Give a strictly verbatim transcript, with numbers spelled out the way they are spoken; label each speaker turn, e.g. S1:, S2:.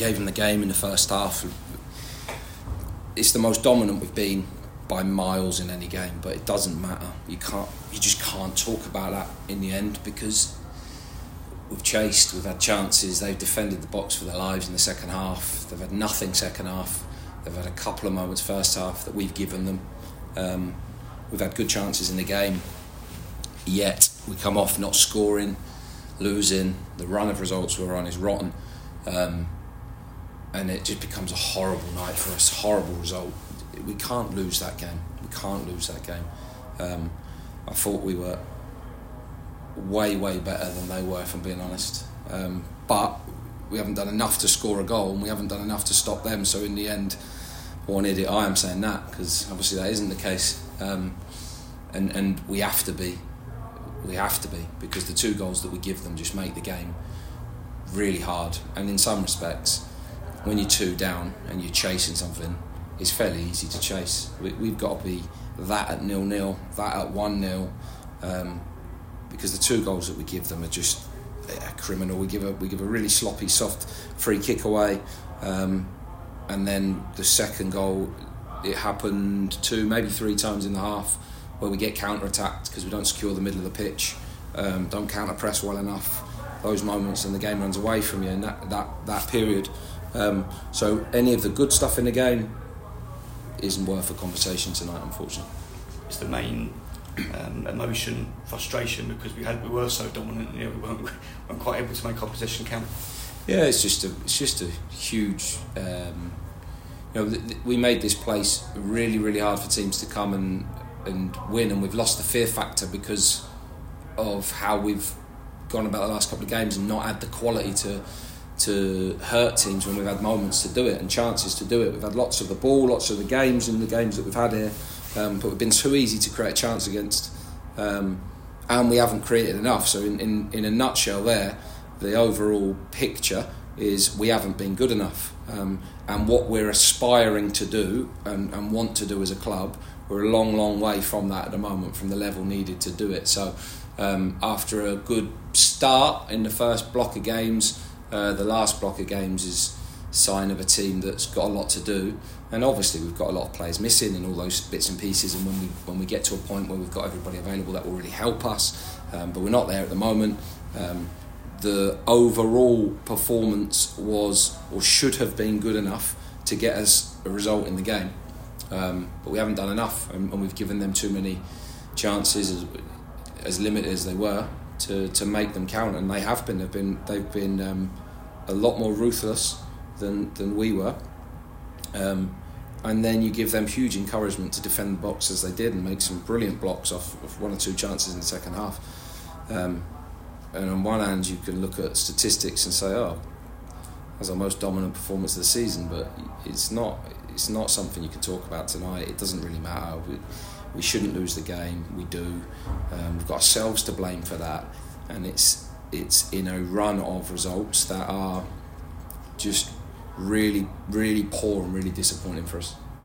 S1: gave them the game in the first half. It's the most dominant we've been by miles in any game, but it doesn't matter. You can't, you just can't talk about that in the end, because we've chased, we've had chances, they've defended the box for their lives in the second half, they've had nothing second half, they've had a couple of moments first half that we've given them. Um, we've had good chances in the game, yet we come off not scoring, losing. The run of results we're on is rotten, um, and it just becomes a horrible night for us, horrible result. We can't lose that game, we can't lose that game. Um, I thought we were way, way better than they were, if I'm being honest. Um, but we haven't done enough to score a goal, and we haven't done enough to stop them. So in the end, what an idiot I am saying that, because obviously that isn't the case. Um, and, and we have to be. We have to be, because the two goals that we give them just make the game really hard. And in some respects, when you're two down and you're chasing something, it's fairly easy to chase. We, we've got to be that at nil-nil, that at one-nil, um, because the two goals that we give them are just yeah, criminal. We give a we give a really sloppy, soft free kick away, um, and then the second goal, it happened two, maybe three times in the half, where we get counter-attacked because we don't secure the middle of the pitch, um, don't counter-press well enough. Those moments, and the game runs away from you in that that, that period. Um, so any of the good stuff in the game isn't worth a conversation tonight, unfortunately.
S2: It's the main um, emotion, frustration, because we had we were so dominant, you know, we weren't, we weren't quite able to make our possession count.
S1: Yeah, it's just a it's just a huge. Um, you know, th- th- we made this place really, really hard for teams to come and and win, and we've lost the fear factor because of how we've gone about the last couple of games and not had the quality to to hurt teams when we've had moments to do it and chances to do it. We've had lots of the ball, lots of the games in the games that we've had here, um, but we've been too easy to create a chance against, um, and we haven't created enough. So in, in, in a nutshell there, the overall picture is we haven't been good enough, um, and what we're aspiring to do and, and want to do as a club, we're a long, long way from that at the moment, from the level needed to do it. So um, after a good start in the first block of games, Uh, the last block of games is a sign of a team that's got a lot to do, and obviously we've got a lot of players missing and all those bits and pieces, and when we when we get to a point where we've got everybody available, that will really help us, um, but we're not there at the moment. Um, the overall performance was, or should have been, good enough to get us a result in the game, um, but we haven't done enough, and, and we've given them too many chances, as, as limited as they were, to, to make them count, and they have been. They've been they've been um, a lot more ruthless than than we were, um, and then you give them huge encouragement to defend the box as they did and make some brilliant blocks off of one or two chances in the second half. Um, and on one hand, you can look at statistics and say, "Oh, that's our most dominant performance of the season," but it's not. It's not something you can talk about tonight. It doesn't really matter. We, We shouldn't lose the game. We do. Um, we've got ourselves to blame for that, and it's it's in a run of results that are just really, really poor and really disappointing for us.